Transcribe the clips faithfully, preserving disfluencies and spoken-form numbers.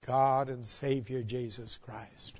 God and Savior Jesus Christ.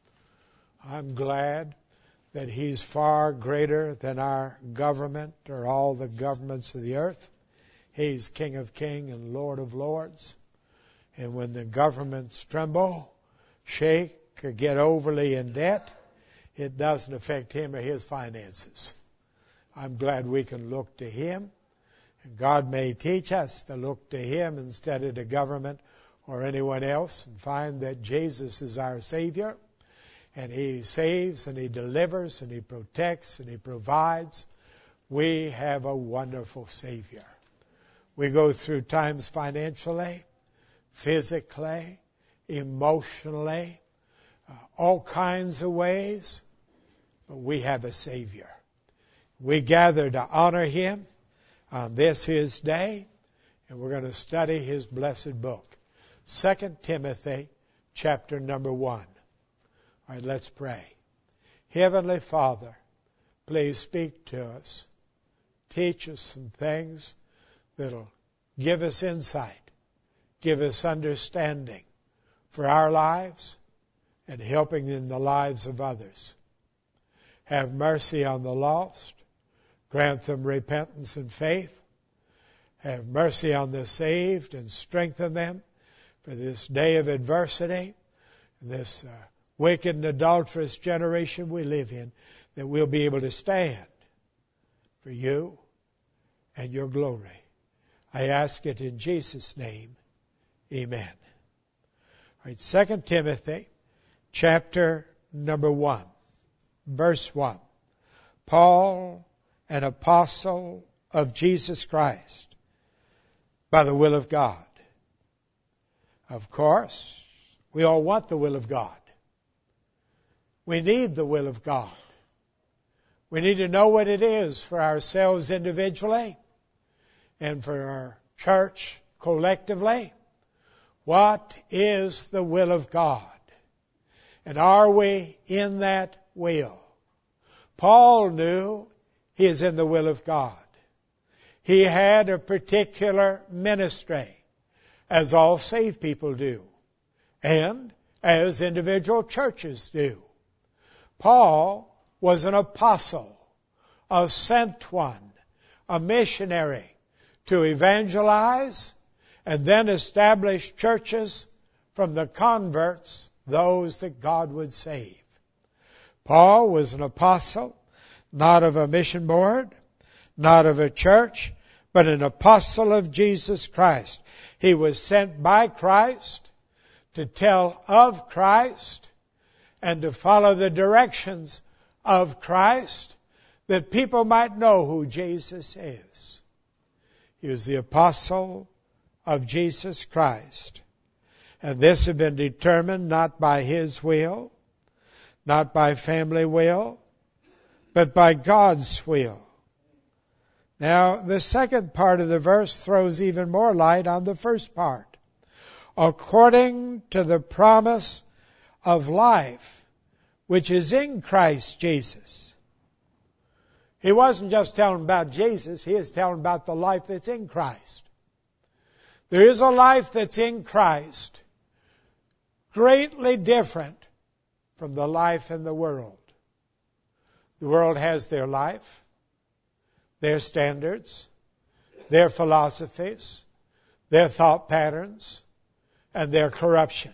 I'm glad that He's far greater than our government or all the governments of the earth. He's King of Kings and Lord of Lords. And when the governments tremble, shake, or get overly in debt, it doesn't affect Him or His finances. I'm glad we can look to Him. And God may teach us to look to Him instead of the government or anyone else, and find that Jesus is our Savior. And He saves, and He delivers, and He protects, and He provides. We have a wonderful Savior. We go through times financially, physically, emotionally, uh, all kinds of ways, but we have a Savior. We gather to honor Him on this His day, and we're going to study His blessed book, Second Timothy chapter number one. All right, let's pray. Heavenly Father, please speak to us. Teach us some things that'll give us insight, give us understanding for our lives and helping in the lives of others. Have mercy on the lost. Grant them repentance and faith. Have mercy on the saved and strengthen them for this day of adversity, this uh, wicked and adulterous generation we live in, that we'll be able to stand for You and Your glory. I ask it in Jesus' name. Amen. All right, Second Timothy chapter number one, verse one. Paul, an apostle of Jesus Christ, by the will of God. Of course, we all want the will of God. We need the will of God. We need to know what it is for ourselves individually and for our church collectively. What is the will of God? And are we in that will? Paul knew he is in the will of God. He had a particular ministry, as all saved people do, and as individual churches do. Paul was an apostle, a sent one, a missionary to evangelize and then establish churches from the converts, those that God would save. Paul was an apostle, not of a mission board, not of a church, but an apostle of Jesus Christ. He was sent by Christ to tell of Christ and to follow the directions of Christ, that people might know who Jesus is. He was the apostle of Jesus Christ. And this had been determined not by his will, not by family will, but by God's will. Now, the second part of the verse throws even more light on the first part. According to the promise of life, which is in Christ Jesus. He wasn't just telling about Jesus, he is telling about the life that's in Christ. There is a life that's in Christ, greatly different from the life in the world. The world has their life, their standards, their philosophies, their thought patterns, and their corruption.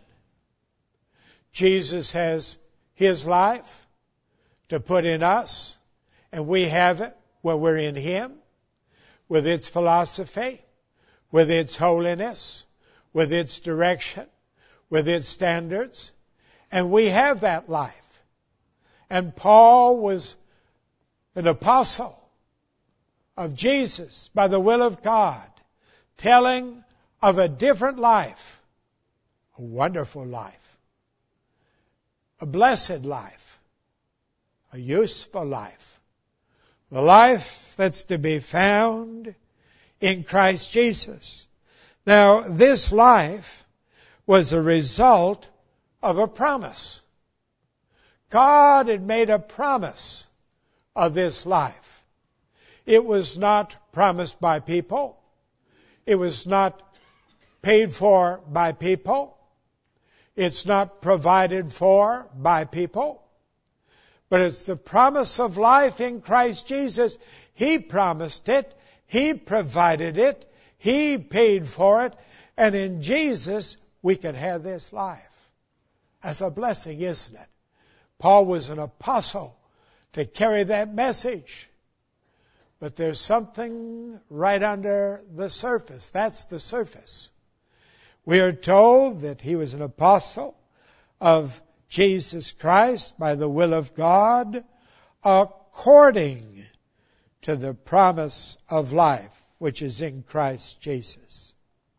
Jesus has His life to put in us, and we have it when we're in Him, with its philosophy, with its holiness, with its direction, with its standards, and we have that life. And Paul was an apostle of Jesus by the will of God, telling of a different life, a wonderful life, a blessed life, a useful life, the life that's to be found in Christ Jesus. Now, this life was a result of a promise. God had made a promise of this life. It was not promised by people. It was not paid for by people. It's not provided for by people, but it's the promise of life in Christ Jesus. He promised it. He provided it. He paid for it. And in Jesus, we can have this life. That's a blessing, isn't it? Paul was an apostle to carry that message. But there's something right under the surface. That's the surface. We are told that he was an apostle of Jesus Christ by the will of God, according to the promise of life, which is in Christ Jesus.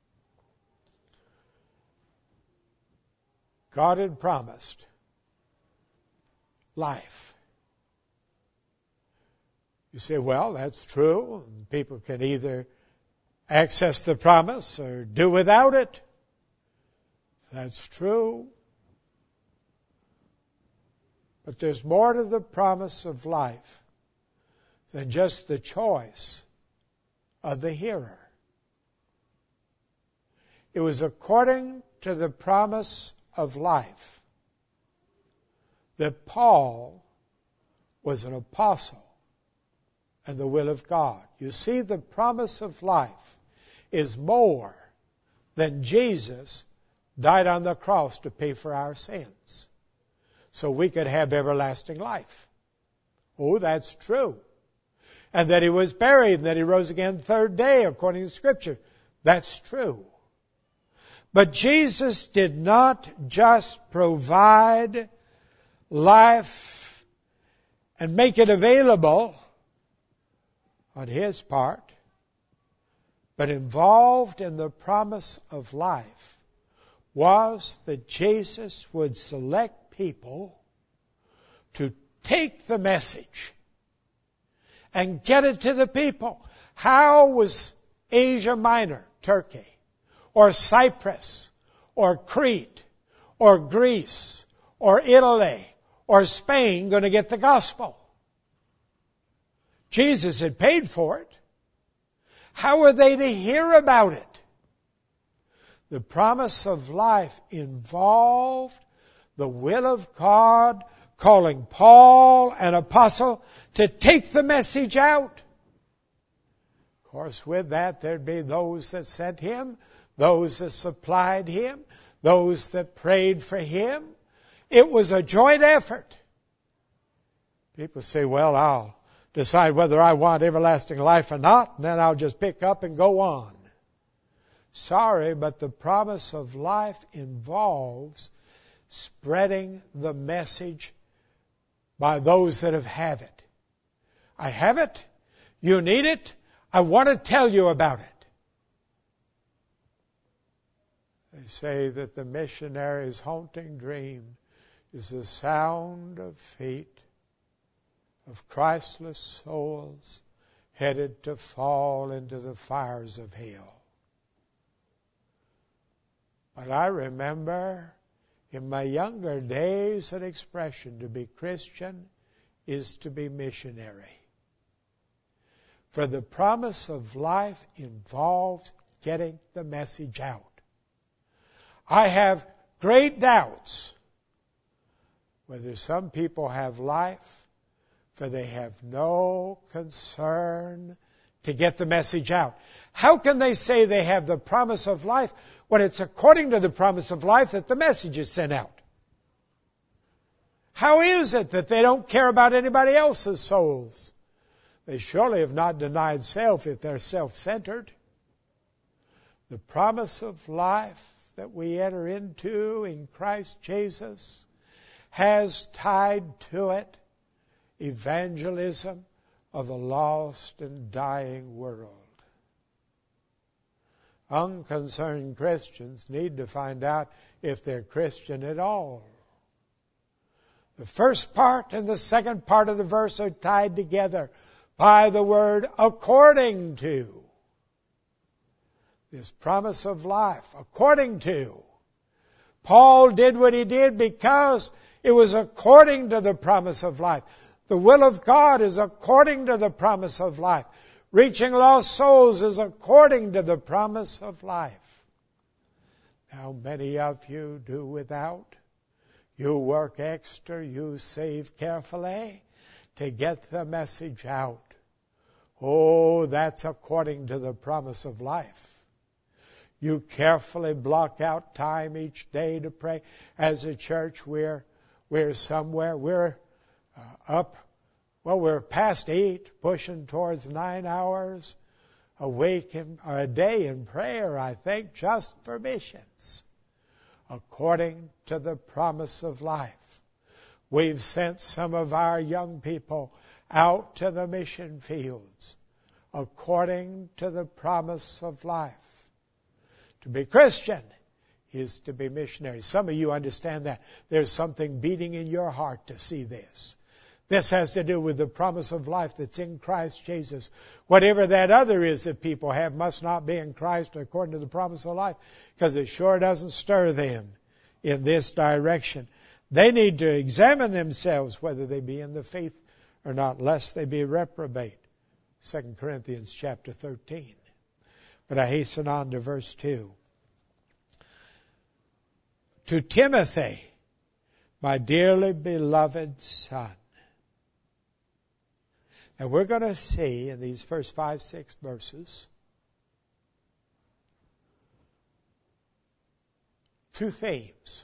God had promised life. You say, well, that's true. People can either access the promise or do without it. That's true. But there's more to the promise of life than just the choice of the hearer. It was according to the promise of life that Paul was an apostle and the will of God. You see, the promise of life is more than Jesus died on the cross to pay for our sins so we could have everlasting life. Oh, that's true. And that he was buried and that he rose again the third day according to Scripture. That's true. But Jesus did not just provide life and make it available on his part, but involved in the promise of life was that Jesus would select people to take the message and get it to the people. How was Asia Minor, Turkey, or Cyprus, or Crete, or Greece, or Italy, or Spain going to get the gospel? Jesus had paid for it. How were they to hear about it? The promise of life involved the will of God calling Paul, an apostle, to take the message out. Of course, with that, there'd be those that sent him, those that supplied him, those that prayed for him. It was a joint effort. People say, well, I'll decide whether I want everlasting life or not, and then I'll just pick up and go on. Sorry, but the promise of life involves spreading the message by those that have had it. I have it. You need it. I want to tell you about it. They say that the missionary's haunting dream is the sound of feet of Christless souls headed to fall into the fires of hell. But I remember in my younger days an expression: to be Christian is to be missionary. For the promise of life involves getting the message out. I have great doubts whether some people have life, for they have no concern to get the message out. How can they say they have the promise of life when it's according to the promise of life that the message is sent out? How is it that they don't care about anybody else's souls? They surely have not denied self if they're self-centered. The promise of life that we enter into in Christ Jesus has tied to it evangelism of a lost and dying world. Unconcerned Christians need to find out if they're Christian at all. The first part and the second part of the verse are tied together by the word according to. This promise of life, according to. Paul did what he did because it was according to the promise of life. The will of God is according to the promise of life. Reaching lost souls is according to the promise of life. Now many of you do without. You work extra, you save carefully to get the message out. Oh, that's according to the promise of life. You carefully block out time each day to pray. As a church, we're, we're somewhere, we're uh, up, well, we're past eight, pushing towards nine hours a week in, or a day in prayer, I think, just for missions. According to the promise of life. We've sent some of our young people out to the mission fields according to the promise of life. To be Christian is to be missionary. Some of you understand that. There's something beating in your heart to see this. This has to do with the promise of life that's in Christ Jesus. Whatever that other is that people have must not be in Christ according to the promise of life, because it sure doesn't stir them in this direction. They need to examine themselves whether they be in the faith or not, lest they be reprobate. Second Corinthians chapter thirteen. But I hasten on to verse two. To Timothy, my dearly beloved son. Now we're going to see in these first five, six verses two themes.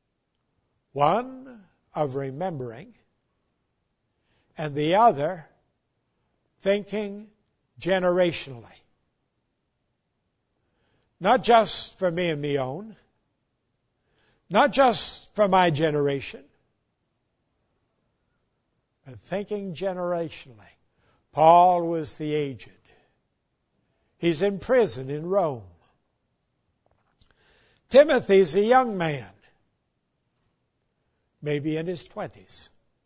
One of remembering, and the other thinking generationally. Not just for me and me own, not just for my generation, but thinking generationally. Paul was the aged. He's in prison in Rome. Timothy's a young man, maybe in his twenties.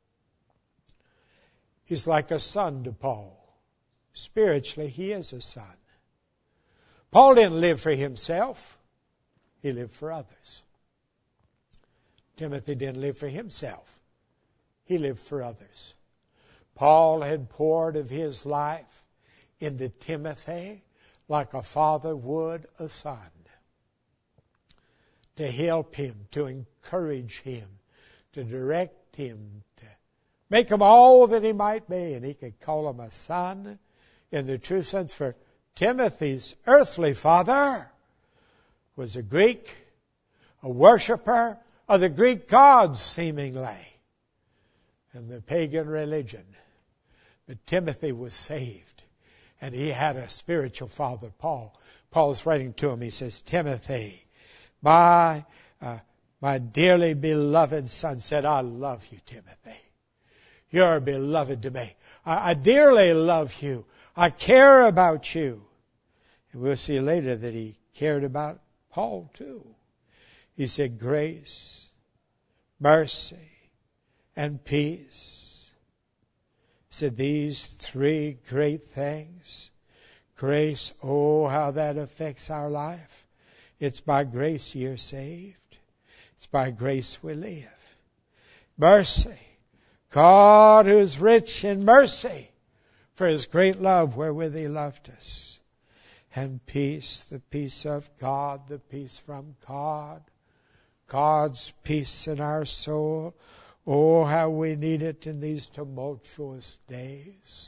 He's like a son to Paul. Spiritually, he is a son. Paul didn't live for himself. He lived for others. Timothy didn't live for himself. He lived for others. Paul had poured of his life into Timothy like a father would a son, to help him, to encourage him, to direct him, to make him all that he might be. And he could call him a son in the true sense, for Timothy's earthly father was a Greek, a worshiper of the Greek gods, seemingly, and the pagan religion. But Timothy was saved, and he had a spiritual father, Paul. Paul's writing to him. He says, Timothy, my uh, my dearly beloved son, said, I love you, Timothy. You're beloved to me. I, I dearly love you. I care about you. And we'll see later that he cared about Paul too. He said, grace, mercy, and peace. He said, these three great things. Grace, oh, how that affects our life. It's by grace you're saved. It's by grace we live. Mercy. God who is rich in mercy for his great love wherewith he loved us. And peace, the peace of God, the peace from God. God's peace in our soul. Oh, how we need it in these tumultuous days.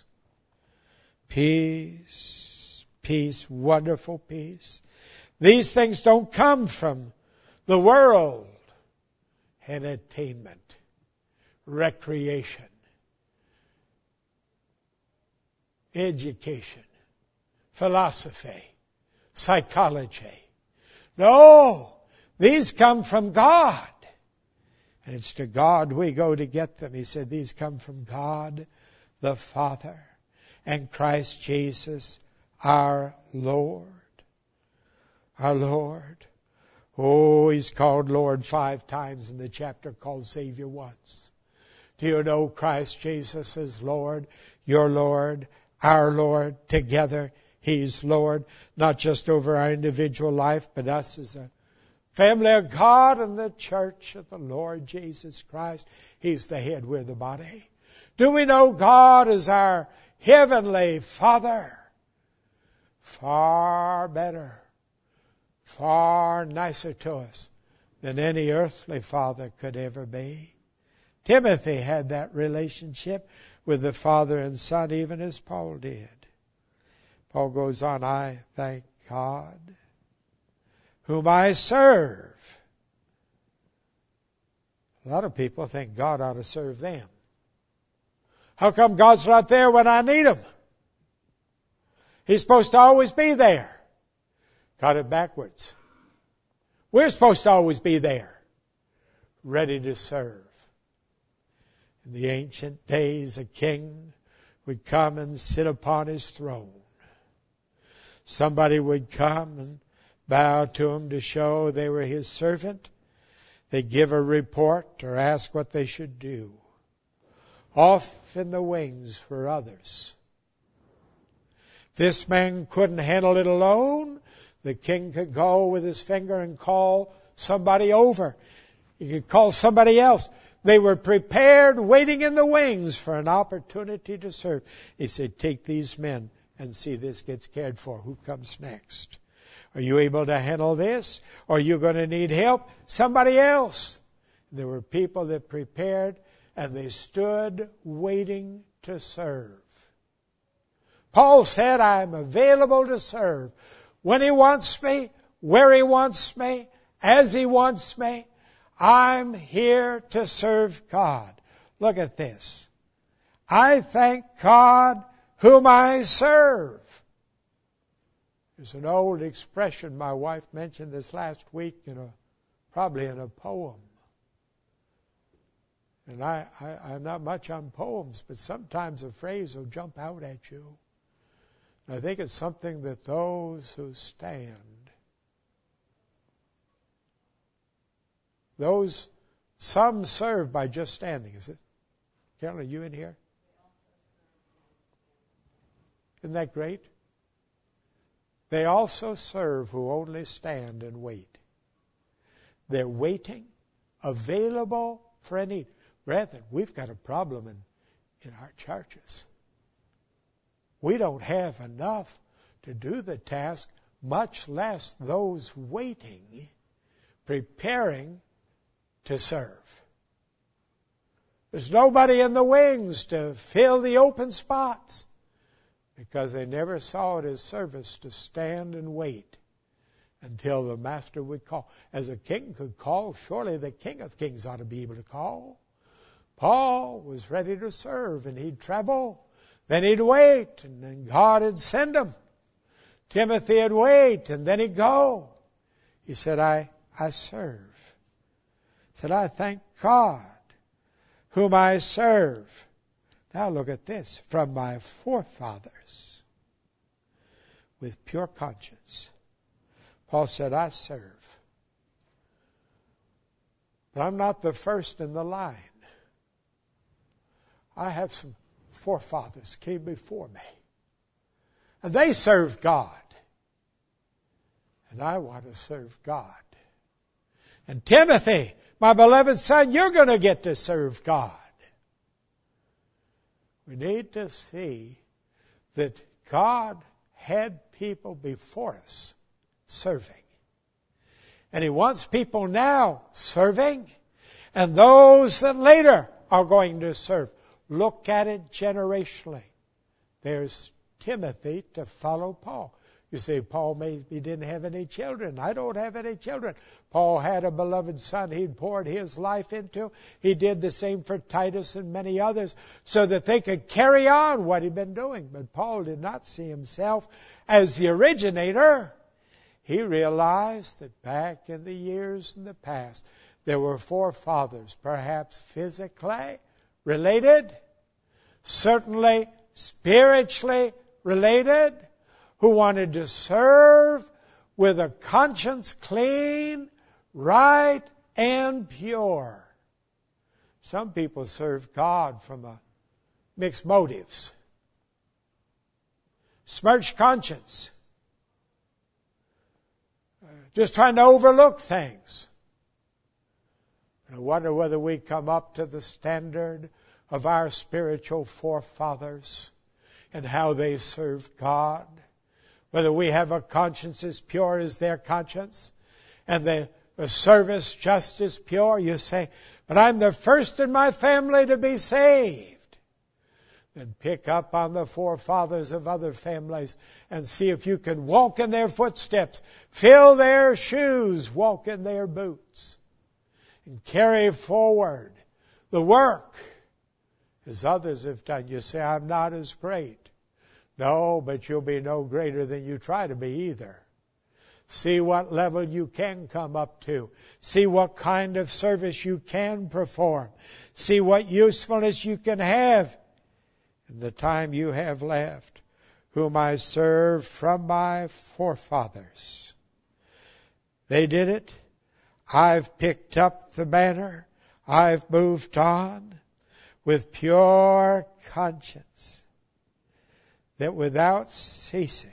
Peace, peace, wonderful peace. These things don't come from the world. Entertainment, recreation, education, philosophy, psychology. No, these come from God. And it's to God we go to get them. He said these come from God the Father and Christ Jesus our Lord. Our Lord. Oh, he's called Lord five times in the chapter, called Savior once. Do you know Christ Jesus is Lord, your Lord, our Lord, together he's Lord, not just over our individual life, but us as a family of God and the church of the Lord Jesus Christ. He's the head, we're the body. Do we know God is our heavenly Father? Far better, far nicer to us than any earthly father could ever be. Timothy had that relationship with the Father and Son, even as Paul did. Paul goes on, I thank God, whom I serve. A lot of people think God ought to serve them. How come God's not there when I need Him? He's supposed to always be there. Got it backwards. We're supposed to always be there, ready to serve. In the ancient days, a king would come and sit upon his throne. Somebody would come and bow to him to show they were his servant. They'd give a report or ask what they should do. Off in the wings were others. This man couldn't handle it alone. The king could go with his finger and call somebody over. He could call somebody else. They were prepared, waiting in the wings for an opportunity to serve. He said, take these men and see this gets cared for. Who comes next? Are you able to handle this? Or are you going to need help? Somebody else. There were people that prepared and they stood waiting to serve. Paul said, I'm available to serve when He wants me, where He wants me, as He wants me. I'm here to serve God. Look at this. I thank God whom I serve. There's an old expression my wife mentioned this last week, in a, probably in a poem. And I, I, I'm not much on poems, but sometimes a phrase will jump out at you. And I think it's something that those who stand, those, some serve by just standing. Is it? Carol, are you in here? Isn't that great? They also serve who only stand and wait. They're waiting, available for a need. Brethren, we've got a problem in, in our churches. We don't have enough to do the task, much less those waiting, preparing to serve. There's nobody in the wings to fill the open spots because they never saw it as service to stand and wait until the master would call. As a king could call, surely the King of Kings ought to be able to call. Paul was ready to serve, and he'd travel. Then he'd wait, and then God would send him. Timothy would wait, and then he'd go. He said, I, I serve. He said, I thank God whom I serve. Now look at this. From my forefathers with pure conscience. Paul said, I serve. But I'm not the first in the line. I have some forefathers came before me. And they served God. And I want to serve God. And Timothy, my beloved son, you're going to get to serve God. We need to see that God had people before us serving. And He wants people now serving, and those that later are going to serve. Look at it generationally. There's Timothy to follow Paul. You say, Paul maybe didn't have any children. I don't have any children. Paul had a beloved son he'd poured his life into. He did the same for Titus and many others so that they could carry on what he'd been doing. But Paul did not see himself as the originator. He realized that back in the years in the past, there were forefathers, perhaps physically related, certainly spiritually related, who wanted to serve with a conscience clean, right, and pure. Some people serve God from a mixed motives. Smirched conscience. Just trying to overlook things. I wonder whether we come up to the standard of our spiritual forefathers and how they served God. whether we have a conscience as pure as their conscience, and the, the service just as pure. You say, but I'm the first in my family to be saved. Then pick up on the forefathers of other families and see if you can walk in their footsteps, fill their shoes, walk in their boots, and carry forward the work as others have done. You say, I'm not as great. No, but you'll be no greater than you try to be either. See what level you can come up to. See what kind of service you can perform. See what usefulness you can have in the time you have left, whom I serve from my forefathers. They did it. I've picked up the banner. I've moved on with pure conscience, that without ceasing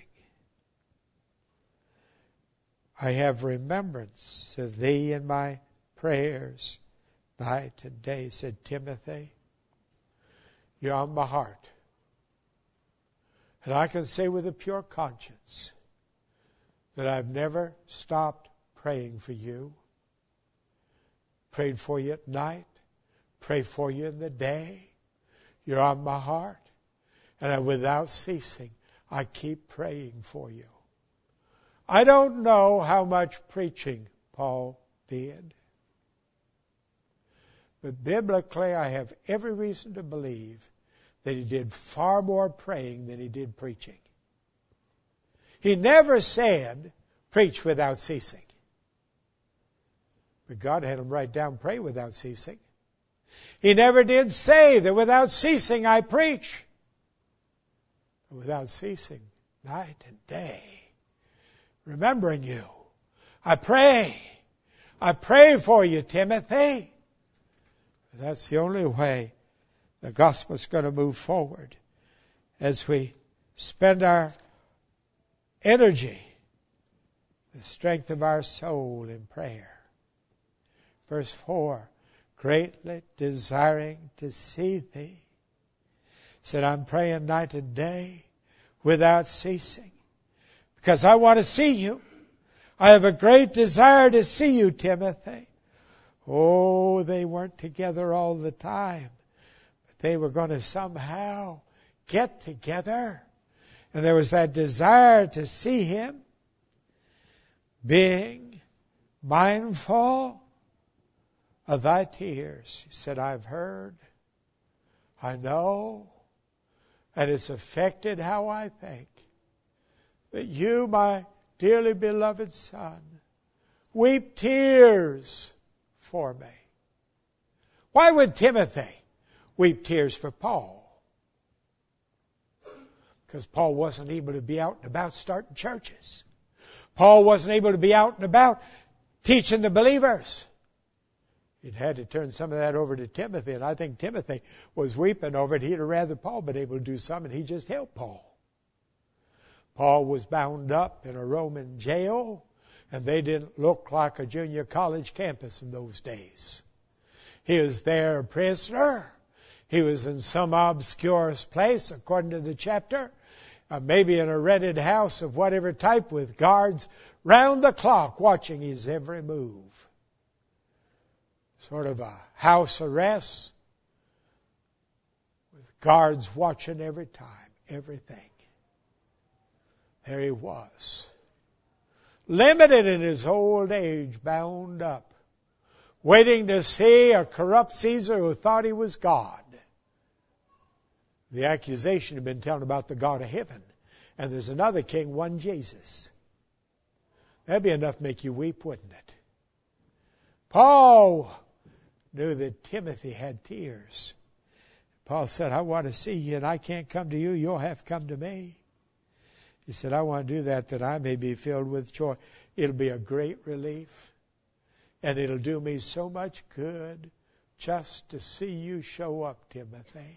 I have remembrance of thee in my prayers night and day. Said Timothy, you're on my heart. And I can say with a pure conscience that I've never stopped praying for you. Prayed for you at night. Pray for you in the day. You're on my heart. And I, without ceasing, I keep praying for you. I don't know how much preaching Paul did. But biblically, I have every reason to believe that he did far more praying than he did preaching. He never said, preach without ceasing. But God had him write down, pray without ceasing. He never did say that without ceasing I preach. Without ceasing, night and day, remembering you. I pray. I pray for you, Timothy. That's the only way the gospel's going to move forward, as we spend our energy, the strength of our soul in prayer. Verse four, greatly desiring to see thee. Said, I'm praying night and day without ceasing, because I want to see you. I have a great desire to see you, Timothy. Oh, they weren't together all the time, but they were going to somehow get together. And there was that desire to see him, being mindful of thy tears. He said, I've heard, I know, and it's affected how I think, that you, my dearly beloved son, weep tears for me. Why would Timothy weep tears for Paul? Because Paul wasn't able to be out and about starting churches. Paul wasn't able to be out and about teaching the believers. He'd had to turn some of that over to Timothy, and I think Timothy was weeping over it. He'd have rather Paul been able to do some, and he just helped Paul. Paul was bound up in a Roman jail, and they didn't look like a junior college campus in those days. He was there a prisoner. He was in some obscure place, according to the chapter, uh, maybe in a rented house of whatever type, with guards round the clock watching his every move. Sort of a house arrest with guards watching every time, everything. There he was, limited in his old age, bound up, waiting to see a corrupt Caesar who thought he was God. The accusation had been telling about the God of heaven. And there's another king, one Jesus. That'd be enough to make you weep, wouldn't it? Paul knew that Timothy had tears. Paul said, I want to see you, and I can't come to you. You'll have to come to me. He said, I want to do that, that I may be filled with joy. It'll be a great relief, and it'll do me so much good just to see you show up, Timothy.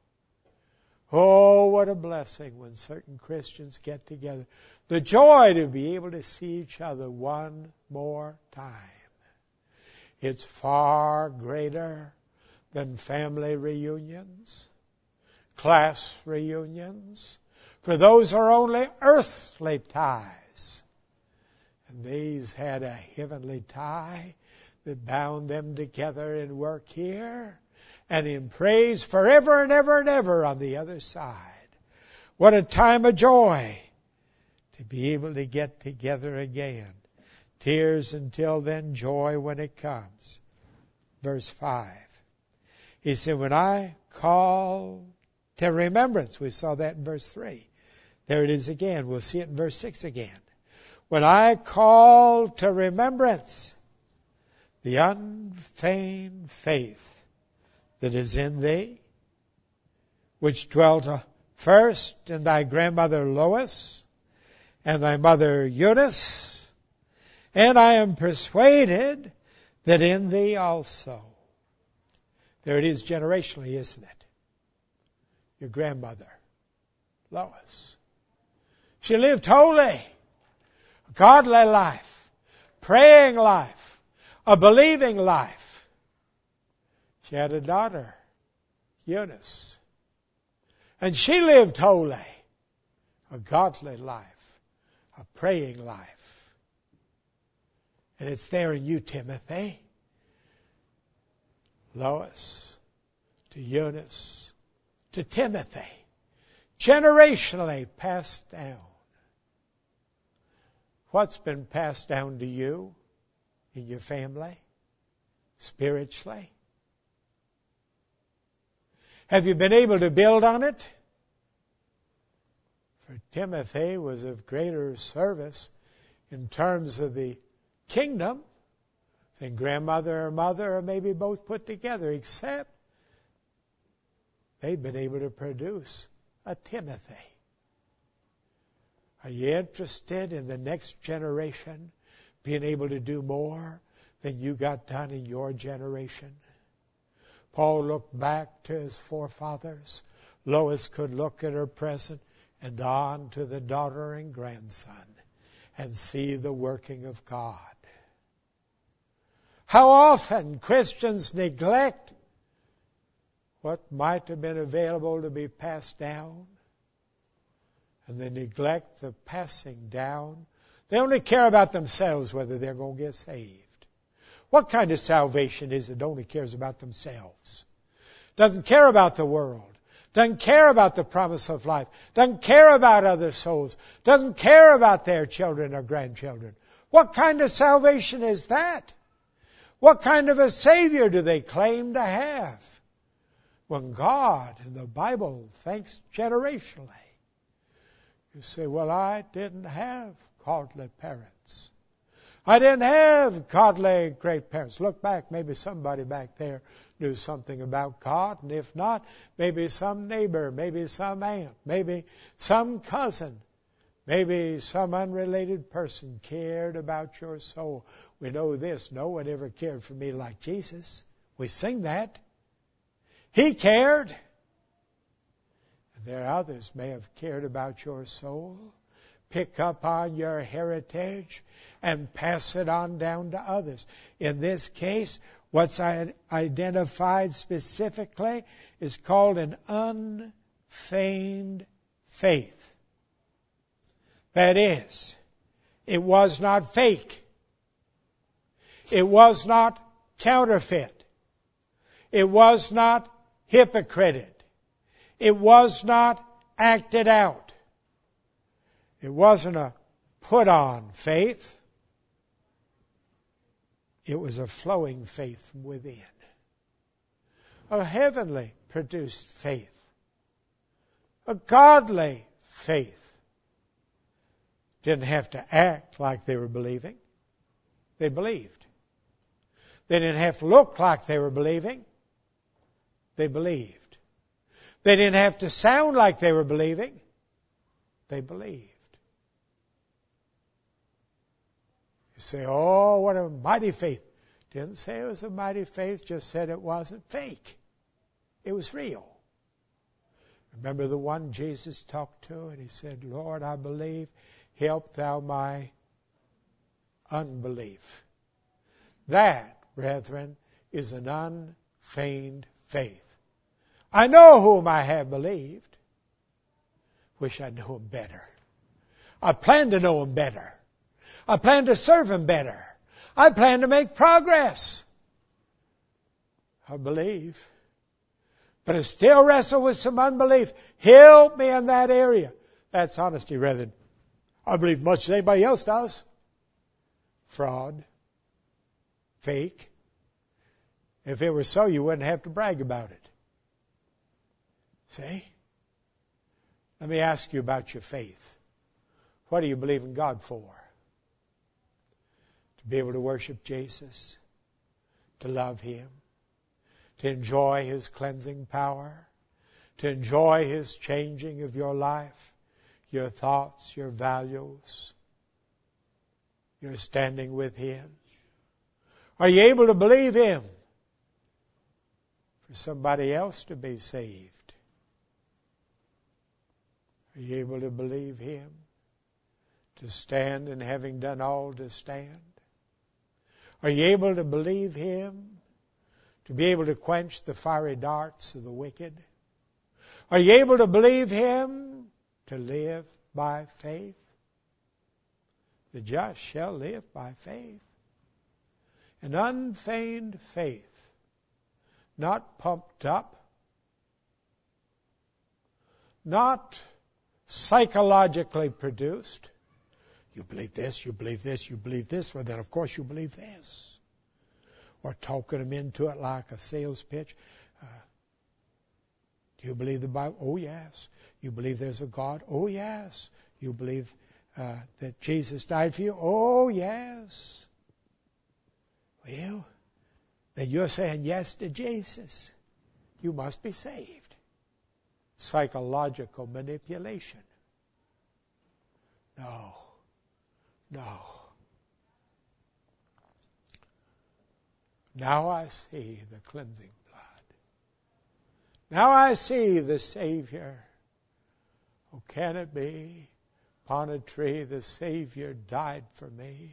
Oh, what a blessing when certain Christians get together. The joy to be able to see each other one more time. It's far greater than family reunions, class reunions, For those are only earthly ties. And these had a heavenly tie that bound them together in work here and in praise forever and ever and ever on the other side. What a time of joy to be able to get together again. Tears until then, joy when it comes. Verse five. He said, when I call to remembrance, we saw that in verse three. There it is again. We'll see it in verse six again. When I call to remembrance the unfeigned faith that is in thee, which dwelt first in thy grandmother Lois and thy mother Eunice, and I am persuaded that in thee also. There it is generationally, isn't it? Your grandmother, Lois. She lived holy, a godly life, praying life, a believing life. She had a daughter, Eunice. And she lived holy, a godly life, a praying life. And it's there in you, Timothy. Lois, to Eunice, to Timothy, generationally passed down. What's been passed down to you in your family, spiritually? Have you been able to build on it? For Timothy was of greater service in terms of the kingdom than grandmother or mother or maybe both put together, except they'd been able to produce a Timothy. Are you interested in the next generation being able to do more than you got done in your generation? Paul looked back to his forefathers. Lois could look at her present and on to the daughter and grandson and see the working of God. How often Christians neglect what might have been available to be passed down, and they neglect the passing down. They only care about themselves, whether they're going to get saved. What kind of salvation is it that only cares about themselves? Doesn't care about the world. Doesn't care about the promise of life. Doesn't care about other souls. Doesn't care about their children or grandchildren. What kind of salvation is that? What kind of a Savior do they claim to have? When God in the Bible thinks generationally. You say, well, I didn't have godly parents. I didn't have godly great parents. Look back, maybe somebody back there knew something about God. And if not, maybe some neighbor, maybe some aunt, maybe some cousin, maybe some unrelated person cared about your soul. We know this, no one ever cared for me like Jesus. We sing that. He cared. And there are others may have cared about your soul. Pick up on your heritage and pass it on down to others. In this case, what's identified specifically is called an unfeigned faith. That is, it was not fake. It was not counterfeit. It was not hypocrited. It was not acted out. It wasn't a put-on faith. It was a flowing faith from within. A heavenly produced faith. A godly faith. Didn't have to act like they were believing. They believed. They didn't have to look like they were believing. They believed. They didn't have to sound like they were believing. They believed. You say, oh, what a mighty faith. Didn't say it was a mighty faith, just said it wasn't fake. It was real. Remember the one Jesus talked to, and he said, Lord, I believe, help thou my unbelief. That, brethren, is an unfeigned faith. I know whom I have believed. Wish I knew Him better. I plan to know Him better. I plan to serve Him better. I plan to make progress. I believe. But I still wrestle with some unbelief. Help me in that area. That's honesty rather than I believe much as anybody else does. Fraud. Fake. If it were so, you wouldn't have to brag about it. See? Let me ask you about your faith. What do you believe in God for? To be able to worship Jesus? To love Him? To enjoy His cleansing power? To enjoy His changing of your life? Your thoughts, your values? Your standing with Him? Are you able to believe Him for somebody else to be saved? Are you able to believe Him to stand and having done all to stand? Are you able to believe Him to be able to quench the fiery darts of the wicked? Are you able to believe Him to live by faith? The just shall live by faith. An unfeigned faith, not pumped up, not psychologically produced. You believe this, you believe this, you believe this, well then of course you believe this. Or talking them into it like a sales pitch. Uh, do you believe the Bible? Oh yes. You believe there's a God? Oh yes. You believe uh, that Jesus died for you? Oh yes. Well, then you're saying yes to Jesus. You must be saved. Psychological manipulation. No. No. Now I see the cleansing blood. Now I see the Savior. Oh, can it be? Upon a tree the Savior died for me.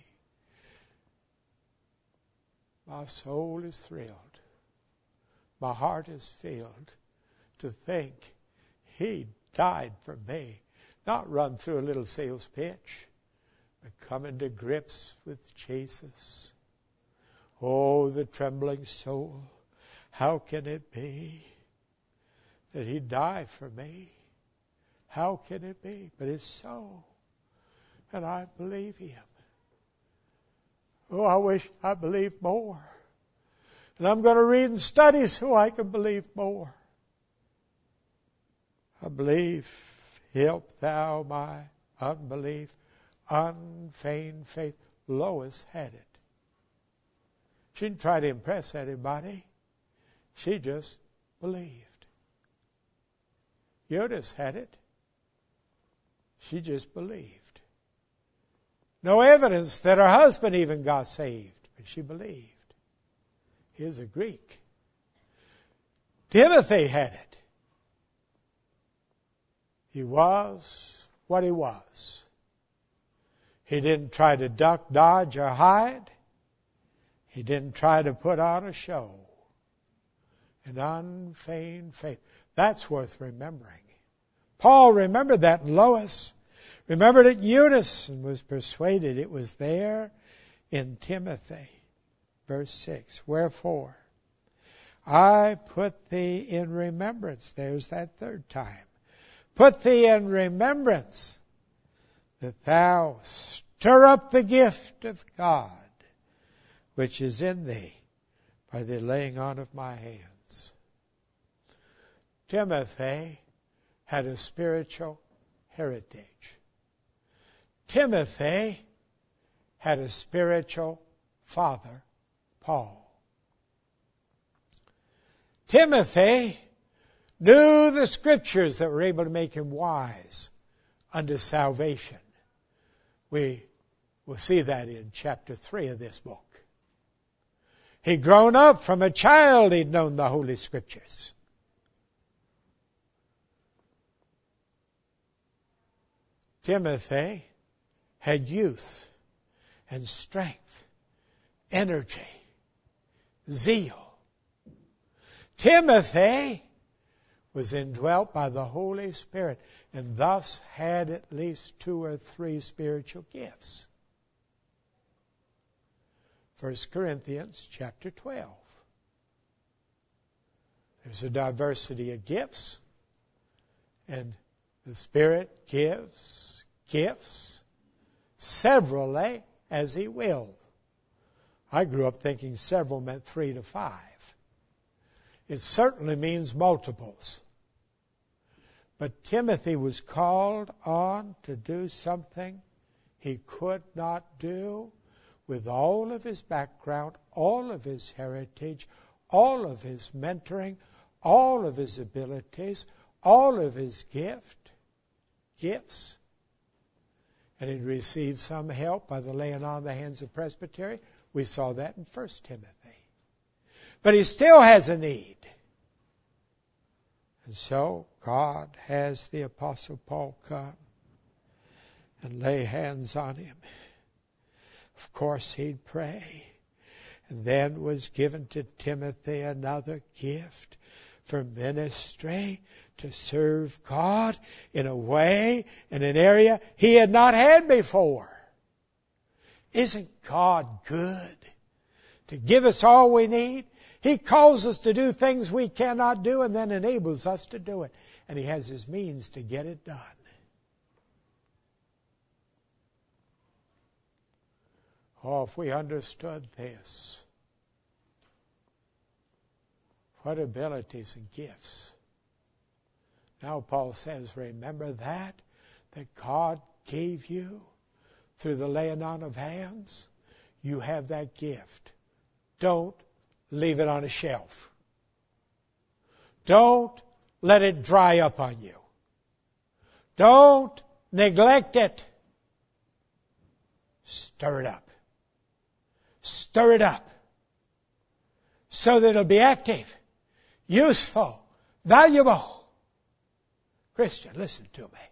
My soul is thrilled. My heart is filled to think He died for me. Not run through a little sales pitch, but come into grips with Jesus. Oh, the trembling soul, how can it be that He died for me? How can it be? But it's so. And I believe Him. Oh, I wish I believed more. And I'm going to read and study so I can believe more. I believe, help thou my unbelief, unfeigned faith. Lois had it. She didn't try to impress anybody. She just believed. Eunice had it. She just believed. No evidence that her husband even got saved, but she believed. He was a Greek. Timothy had it. He was what he was. He didn't try to duck, dodge, or hide. He didn't try to put on a show. An unfeigned faith. That's worth remembering. Paul remembered that in Lois. Remembered it in Eunice and was persuaded it was there in Timothy. Verse six. Wherefore, I put thee in remembrance. There's that third time. Put thee in remembrance that thou stir up the gift of God which is in thee by the laying on of my hands. Timothy had a spiritual heritage. Timothy had a spiritual father, Paul. Timothy knew the scriptures that were able to make him wise unto salvation. We will see that in chapter three of this book. He'd grown up from a child, he'd known the Holy Scriptures. Timothy had youth and strength, energy, zeal. Timothy was indwelt by the Holy Spirit, and thus had at least two or three spiritual gifts. First Corinthians chapter twelve. There's a diversity of gifts, and the Spirit gives gifts severally as He will. I grew up thinking several meant three to five. It certainly means multiples. But Timothy was called on to do something he could not do with all of his background, all of his heritage, all of his mentoring, all of his abilities, all of his gift, gifts. And he received some help by the laying on of the hands of presbytery. We saw that in First Timothy. But he still has a need. And so God has the Apostle Paul come and lay hands on him. Of course, he'd pray. And then was given to Timothy another gift for ministry, to serve God in a way, in an area he had not had before. Isn't God good to give us all we need? He calls us to do things we cannot do and then enables us to do it. And He has His means to get it done. Oh, if we understood this, what abilities and gifts. Now Paul says, remember that, that God gave you through the laying on of hands. You have that gift. Don't leave it on a shelf. Don't let it dry up on you. Don't neglect it. Stir it up. Stir it up so that it'll be active, useful, valuable. Christian, listen to me.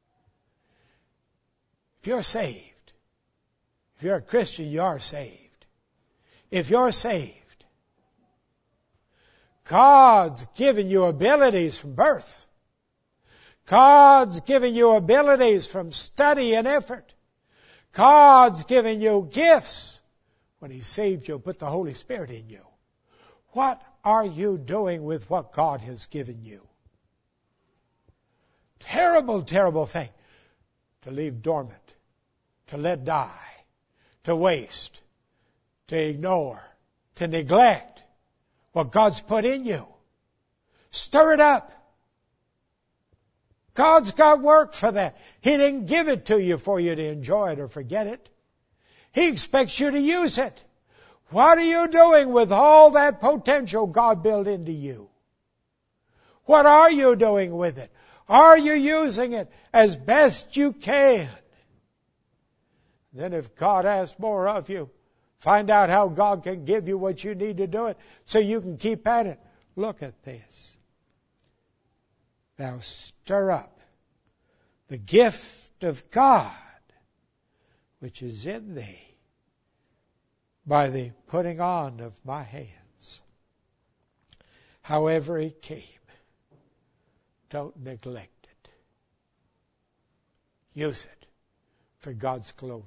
If you're saved, if you're a Christian, you are saved. If you're saved, God's given you abilities from birth. God's given you abilities from study and effort. God's given you gifts. When He saved you, put the Holy Spirit in you. What are you doing with what God has given you? Terrible, terrible thing to leave dormant, to let die, to waste, to ignore, to neglect what God's put in you. Stir it up. God's got work for that. He didn't give it to you for you to enjoy it or forget it. He expects you to use it. What are you doing with all that potential God built into you? What are you doing with it? Are you using it as best you can? Then if God asks more of you, find out how God can give you what you need to do it so you can keep at it. Look at this. Thou stir up the gift of God which is in thee by the putting on of my hands. However it came, don't neglect it. Use it for God's glory.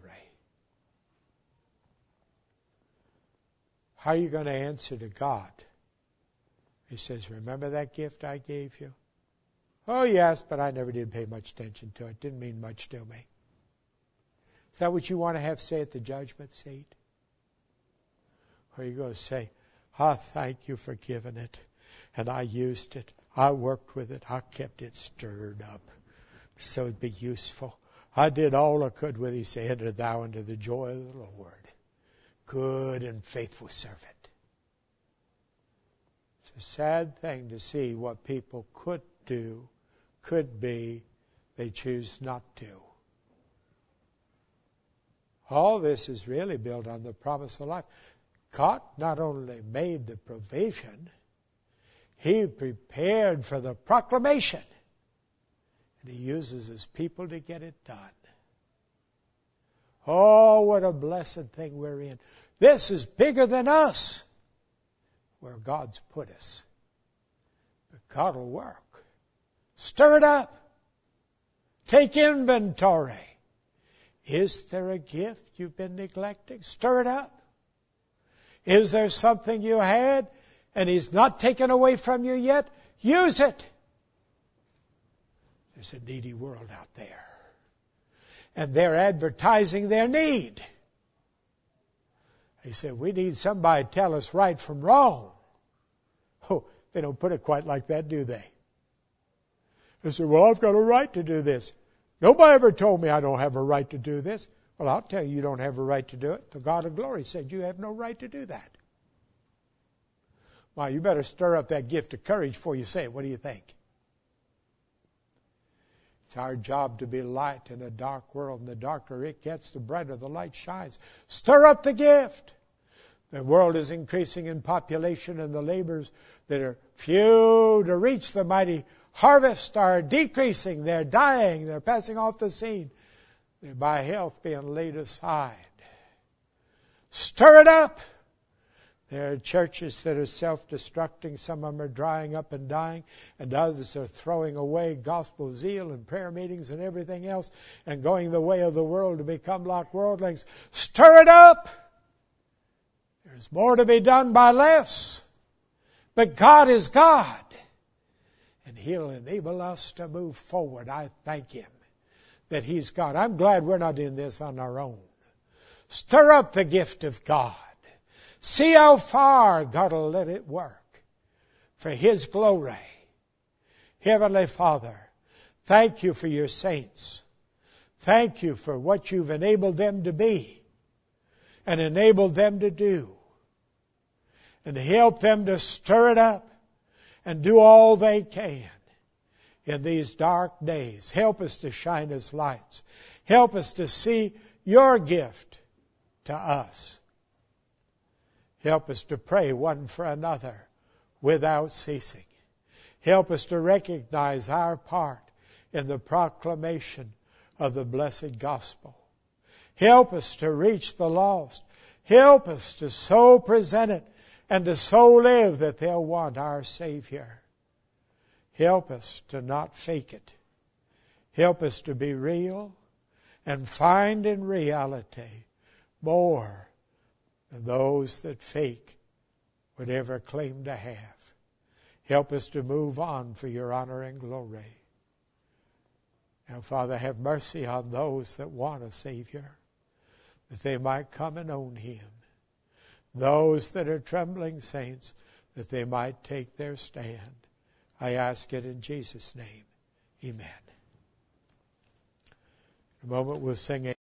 How are you going to answer to God? He says, remember that gift I gave you? Oh, yes, but I never did pay much attention to it. Didn't mean much to me. Is that what you want to have say at the judgment seat? Or are you going to say, I thank you for giving it, and I used it. I worked with it. I kept it stirred up so it'd be useful. I did all I could with it. He said, enter thou into the joy of the Lord. Good and faithful servant. It's a sad thing to see what people could do, could be, they choose not to. All this is really built on the promise of life. God not only made the provision, He prepared for the proclamation. And He uses His people to get it done. Oh, what a blessed thing we're in. This is bigger than us, where God's put us. But God will work. Stir it up. Take inventory. Is there a gift you've been neglecting? Stir it up. Is there something you had and He's not taken away from you yet? Use it. There's a needy world out there. And they're advertising their need. He said, we need somebody to tell us right from wrong. Oh, they don't put it quite like that, do they? They said, well, I've got a right to do this. Nobody ever told me I don't have a right to do this. Well, I'll tell you, you don't have a right to do it. The God of glory said you have no right to do that. Well, you better stir up that gift of courage before you say it. What do you think? It's our job to be light in a dark world, and the darker it gets, the brighter the light shines. Stir up the gift. The world is increasing in population, and the labors that are few to reach the mighty harvest are decreasing. They're dying. They're passing off the scene. They're by health being laid aside. Stir it up. There are churches that are self-destructing. Some of them are drying up and dying, and others are throwing away gospel zeal and prayer meetings and everything else and going the way of the world to become like worldlings. Stir it up. There's more to be done by less. But God is God, and He'll enable us to move forward. I thank Him that He's God. I'm glad we're not in this on our own. Stir up the gift of God. See how far God will let it work for His glory. Heavenly Father, thank You for Your saints. Thank You for what You've enabled them to be and enabled them to do. And help them to stir it up and do all they can in these dark days. Help us to shine as lights. Help us to see Your gift to us. Help us to pray one for another without ceasing. Help us to recognize our part in the proclamation of the blessed gospel. Help us to reach the lost. Help us to so present it and to so live that they'll want our Savior. Help us to not fake it. Help us to be real and find in reality more than those that fake would ever claim to have. Help us to move on for Your honor and glory. Now, Father, have mercy on those that want a Savior, that they might come and own Him. Those that are trembling saints, that they might take their stand. I ask it in Jesus' name. Amen. In a moment we'll sing a